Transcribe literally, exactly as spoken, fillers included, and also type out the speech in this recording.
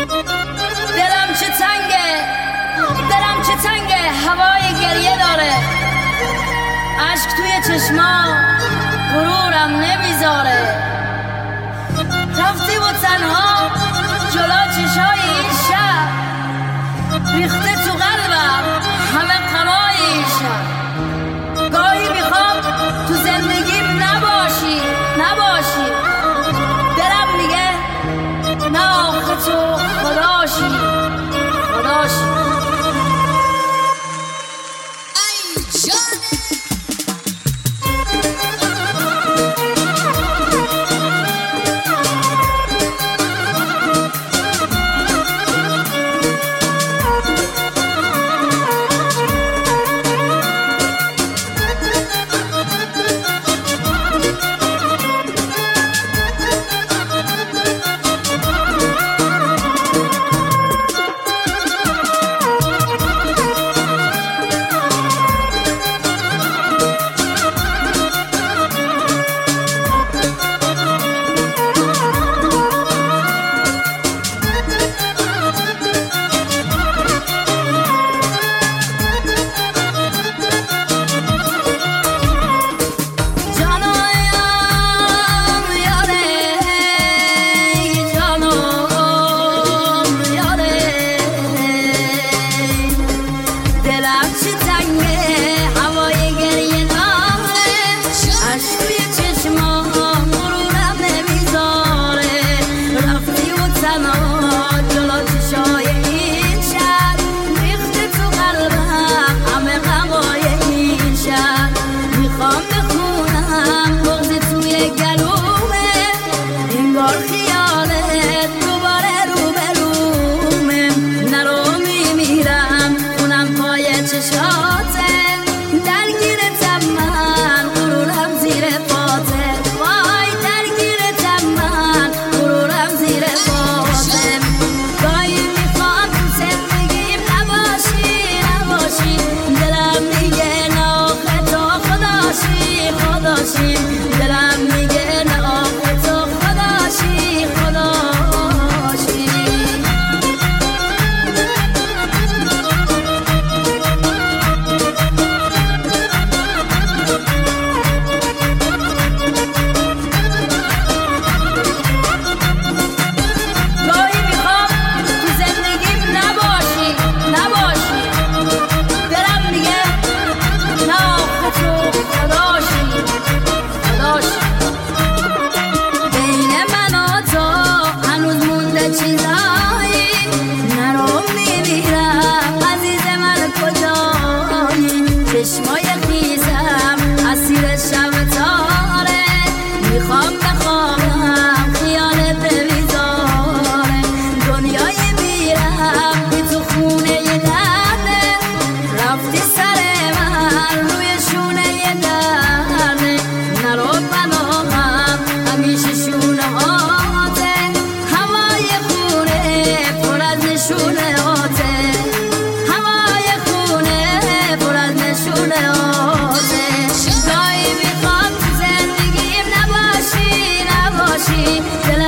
دلم چه تنگه، دلم چه تنگه، هوای گریه داره، عشق توی چشما غرورم نمیذاره. رفتی و تنها جلو چشای این شب، ریخته تو قلبم همه غمای این شب. گاهی میخوام تو زندگیم نباشی نباشی، دلم میگه نه آخه تو خداشی خداشی. چشمای خیزم اسیر شب تاره، میخوام بخوابم خیالت بریزاره. دنیای میرم بی تو خونه یه درده، رفتی سر من روی شونه یه درده. نرو بناهم همیشه شونه هاته، هوای خونه پر از نشونه هاته، هوای خونه پر از نشونه هاته. گاهی میخوام تو زندگیم نباشی نباشی،